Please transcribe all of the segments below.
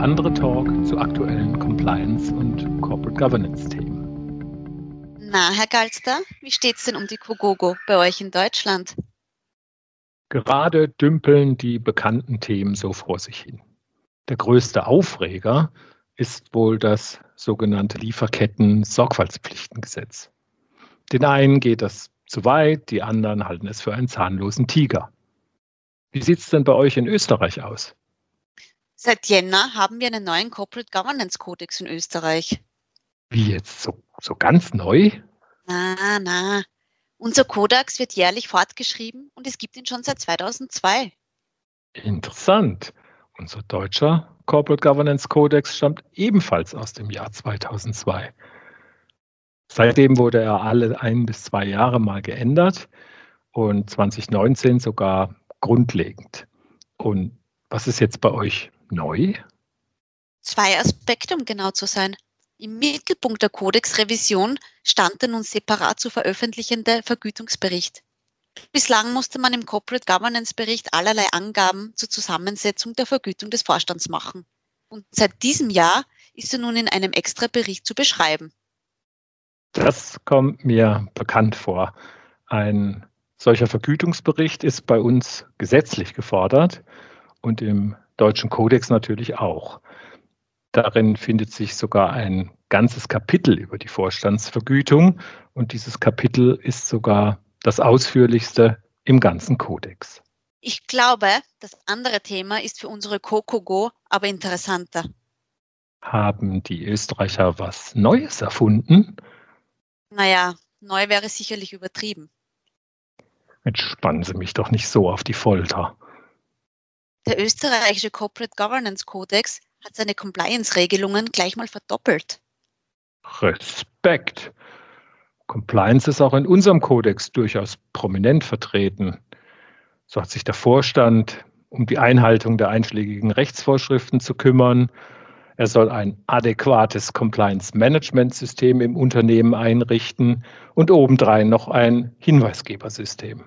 andere Talk zu aktuellen Compliance- und Corporate Governance-Themen. Na, Herr Galster, wie steht's denn um die COGOGO bei euch in Deutschland? Gerade dümpeln die bekannten Themen so vor sich hin. Der größte Aufreger ist wohl das sogenannte Lieferketten-Sorgfaltspflichtengesetz. Den einen geht das zu weit, die anderen halten es für einen zahnlosen Tiger. Wie sieht es denn bei euch in Österreich aus? Seit Jänner haben wir einen neuen Corporate Governance Kodex in Österreich. Wie jetzt? So ganz neu? Na. Unser Kodex wird jährlich fortgeschrieben und es gibt ihn schon seit 2002. Interessant. Unser deutscher Corporate Governance Codex stammt ebenfalls aus dem Jahr 2002. Seitdem wurde er alle 1 bis 2 Jahre mal geändert und 2019 sogar grundlegend. Und was ist jetzt bei euch neu? 2 Aspekte, um genau zu sein. Im Mittelpunkt der Kodexrevision stand der nun separat zu veröffentlichende Vergütungsbericht. Bislang musste man im Corporate Governance Bericht allerlei Angaben zur Zusammensetzung der Vergütung des Vorstands machen. Und seit diesem Jahr ist er nun in einem extra Bericht zu beschreiben. Das kommt mir bekannt vor. Ein solcher Vergütungsbericht ist bei uns gesetzlich gefordert und im deutschen Kodex natürlich auch. Darin findet sich sogar ein ganzes Kapitel über die Vorstandsvergütung und dieses Kapitel ist sogar das ausführlichste im ganzen Kodex. Ich glaube, das andere Thema ist für unsere COCOGO aber interessanter. Haben die Österreicher was Neues erfunden? Naja, neu wäre sicherlich übertrieben. Jetzt spannen Sie mich doch nicht so auf die Folter. Der österreichische Corporate Governance Kodex hat seine Compliance-Regelungen gleich mal verdoppelt. Respekt. Compliance ist auch in unserem Kodex durchaus prominent vertreten. So hat sich der Vorstand um die Einhaltung der einschlägigen Rechtsvorschriften zu kümmern. Er soll ein adäquates Compliance-Management-System im Unternehmen einrichten und obendrein noch ein Hinweisgebersystem.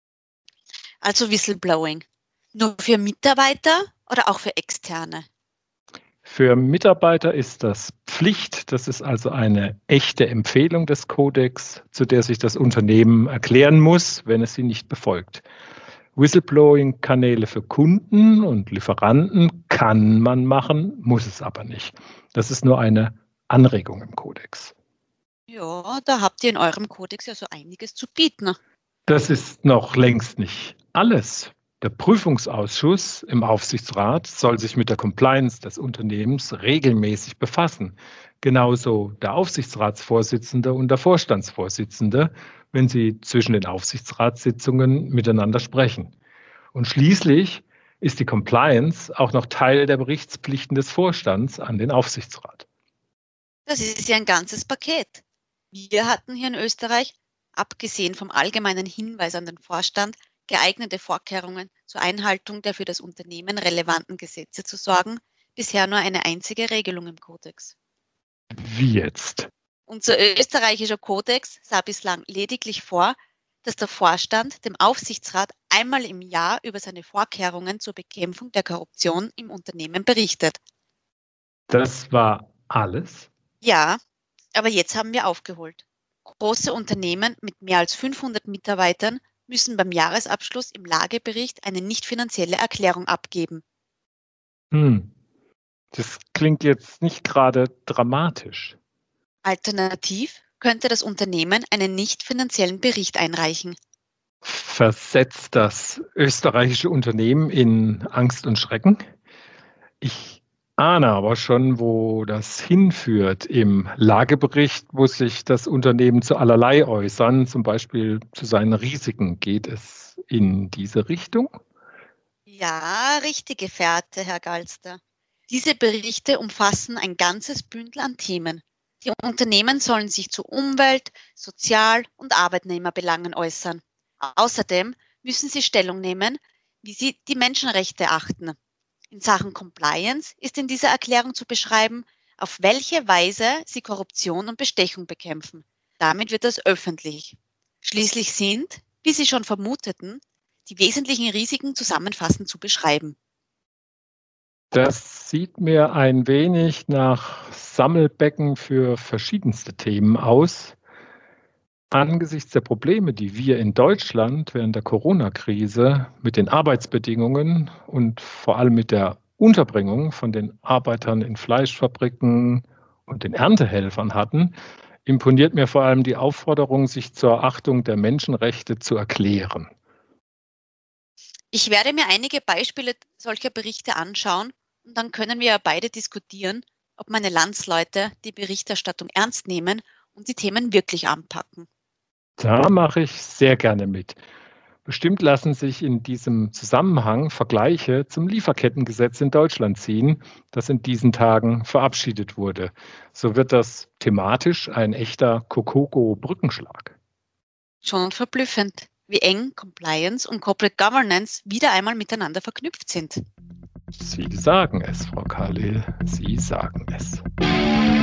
Also Whistleblowing. Nur für Mitarbeiter oder auch für Externe? Für Mitarbeiter ist das Pflicht. Das ist also eine echte Empfehlung des Kodex, zu der sich das Unternehmen erklären muss, wenn es sie nicht befolgt. Whistleblowing-Kanäle für Kunden und Lieferanten kann man machen, muss es aber nicht. Das ist nur eine Anregung im Kodex. Ja, da habt ihr in eurem Kodex ja so einiges zu bieten. Das ist noch längst nicht alles. Der Prüfungsausschuss im Aufsichtsrat soll sich mit der Compliance des Unternehmens regelmäßig befassen. Genauso der Aufsichtsratsvorsitzende und der Vorstandsvorsitzende, wenn sie zwischen den Aufsichtsratssitzungen miteinander sprechen. Und schließlich ist die Compliance auch noch Teil der Berichtspflichten des Vorstands an den Aufsichtsrat. Das ist ja ein ganzes Paket. Wir hatten hier in Österreich, abgesehen vom allgemeinen Hinweis an den Vorstand, geeignete Vorkehrungen zur Einhaltung der für das Unternehmen relevanten Gesetze zu sorgen, bisher nur eine einzige Regelung im Kodex. Wie jetzt? Unser österreichischer Kodex sah bislang lediglich vor, dass der Vorstand dem Aufsichtsrat einmal im Jahr über seine Vorkehrungen zur Bekämpfung der Korruption im Unternehmen berichtet. Das war alles? Ja, aber jetzt haben wir aufgeholt. Große Unternehmen mit mehr als 500 Mitarbeitern müssen beim Jahresabschluss im Lagebericht eine nicht finanzielle Erklärung abgeben. Das klingt jetzt nicht gerade dramatisch. Alternativ könnte das Unternehmen einen nicht finanziellen Bericht einreichen. Versetzt das österreichische Unternehmen in Angst und Schrecken? Ich ahne aber schon, wo das hinführt. Im Lagebericht muss sich das Unternehmen zu allerlei äußern, zum Beispiel zu seinen Risiken. Geht es in diese Richtung? Ja, richtige Fährte, Herr Galster. Diese Berichte umfassen ein ganzes Bündel an Themen. Die Unternehmen sollen sich zu Umwelt-, Sozial- und Arbeitnehmerbelangen äußern. Außerdem müssen sie Stellung nehmen, wie sie die Menschenrechte achten. In Sachen Compliance ist in dieser Erklärung zu beschreiben, auf welche Weise sie Korruption und Bestechung bekämpfen. Damit wird das öffentlich. Schließlich sind, wie Sie schon vermuteten, die wesentlichen Risiken zusammenfassend zu beschreiben. Das sieht mir ein wenig nach Sammelbecken für verschiedenste Themen aus. Angesichts der Probleme, die wir in Deutschland während der Corona-Krise mit den Arbeitsbedingungen und vor allem mit der Unterbringung von den Arbeitern in Fleischfabriken und den Erntehelfern hatten, imponiert mir vor allem die Aufforderung, sich zur Achtung der Menschenrechte zu erklären. Ich werde mir einige Beispiele solcher Berichte anschauen und dann können wir ja beide diskutieren, ob meine Landsleute die Berichterstattung ernst nehmen und die Themen wirklich anpacken. Da mache ich sehr gerne mit. Bestimmt lassen sich in diesem Zusammenhang Vergleiche zum Lieferkettengesetz in Deutschland ziehen, das in diesen Tagen verabschiedet wurde. So wird das thematisch ein echter Kokoko-Brückenschlag. Schon verblüffend, wie eng Compliance und Corporate Governance wieder einmal miteinander verknüpft sind. Sie sagen es, Frau Khalil, Sie sagen es.